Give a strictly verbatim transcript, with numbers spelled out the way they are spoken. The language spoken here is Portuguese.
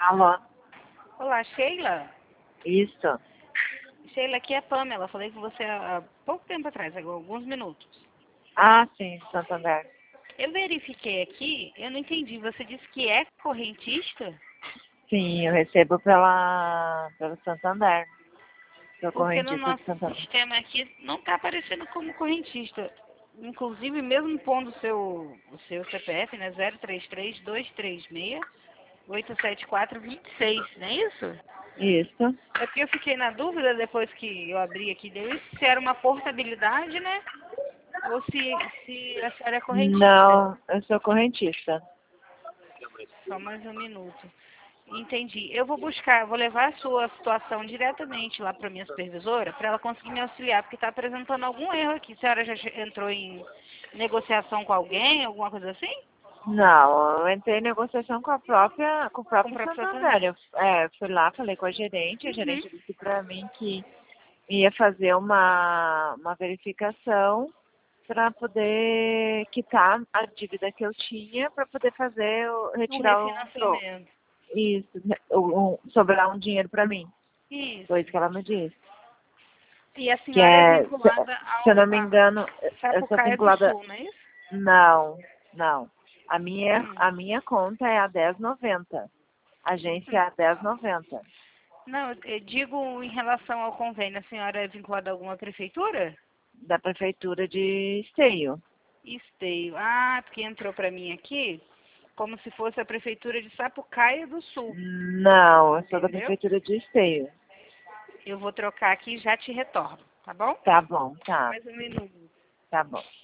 Alô? Olá, Sheila? Isso. Sheila, aqui é a Pamela. Falei com você há pouco tempo atrás, há alguns minutos. Ah, sim, Santander. Eu verifiquei aqui, eu não entendi. Você disse que é correntista? Sim, eu recebo pela, pelo Santander. Sou Porque no correntista nosso do Santander. sistema aqui não está aparecendo como correntista. Inclusive, mesmo pondo o seu, o seu C P F, né? zero três três, dois três seis, oito sete quatro, dois seis, não é isso? Isso. É porque eu fiquei na dúvida depois que eu abri aqui, deu isso, se era uma portabilidade, né? Ou se, se a senhora é correntista. Não, eu sou correntista. Só mais um minuto. Entendi. Eu vou buscar, vou levar a sua situação diretamente lá para minha supervisora, para ela conseguir me auxiliar, porque está apresentando algum erro aqui. A senhora já che- entrou em negociação com alguém, alguma coisa assim? Não, eu entrei em negociação com a própria, com o Com o próprio próprio Santander. Santander. Eu é, fui lá, falei com a gerente, a Uhum. gerente disse pra mim que ia fazer uma, uma verificação para poder quitar a dívida que eu tinha, para poder fazer, o- O retirar um troco. refinanciamento. Isso, né, um, um- sobrar um dinheiro para mim. Foi isso Isso. que ela me disse. E a Que senhora é é, se, vinculada se eu ao não me a engano, eu sou Sapucaia do vinculada. Sul, não é isso? Não, não. A minha, Hum. a minha conta é a dez noventa. A agência é Hum. a dez noventa. Não, eu digo em relação ao convênio, a senhora é vinculada a alguma prefeitura? Da prefeitura de Esteio. Esteio. Ah, porque entrou para mim aqui como se fosse a prefeitura de Sapucaia do Sul. Não, eu sou da Entendeu? prefeitura de Esteio. Eu vou trocar aqui e já te retorno, tá bom? Tá bom, tá. Mais um minuto. Tá bom.